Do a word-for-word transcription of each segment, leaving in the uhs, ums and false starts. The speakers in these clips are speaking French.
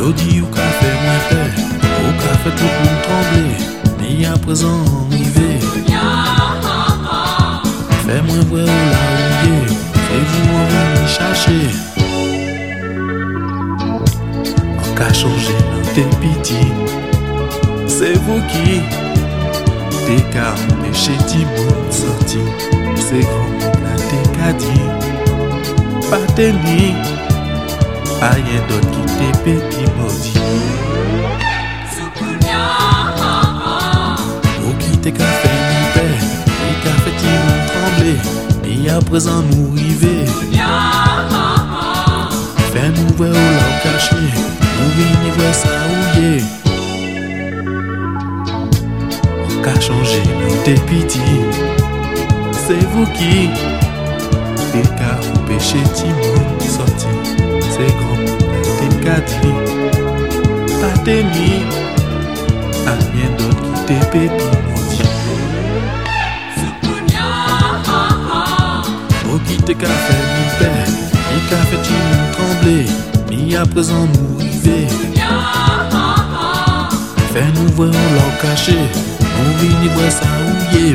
Yo dit ou qu'a fait moins peur, ou qu'a fait tout le monde trembler. Mais à présent arrivé, fais-moi voir où la rouillé, fais-vous en venir chercher. En cas changé dans tes pitiés, c'est vous qui t'es qu'à empêcher Timon sorti. C'est grand la t'es qu'à dire, pas tenir. A rien d'autre qui te pépi maudit. Ou qui te qu'a fait mon père, et qu'a fait Timon trembler. Et à présent nous river. Fais-nous voir où l'on caché, nous venir voir ça ouillé. On qu'a changé dans tes pitiés. C'est vous qui t'es qu'à empêcher Timon sorti. C'est grand, t'es qu'à dire, pas t'aimer, à rien d'autre qui t'es pépi maudit. Oh qui t'es qu'à faire mon père, et qu'a fait tu nous trembler, mais à présent nous river. Fais-nous voir l'or caché, on vient voir ça ouillé.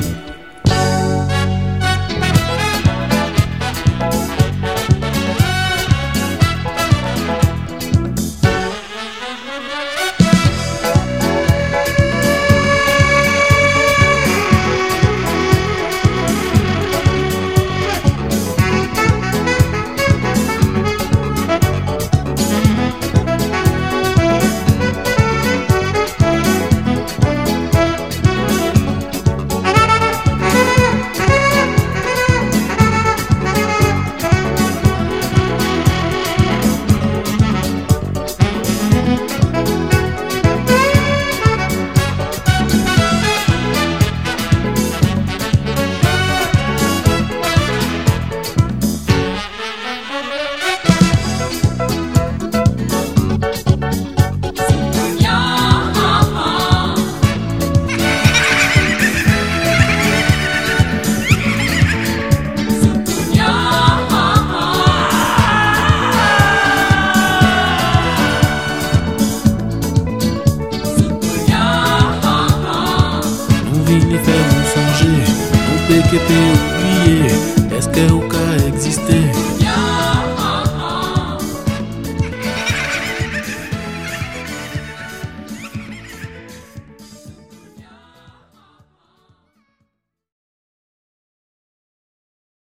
Nous venons faire nous songer, nous péquer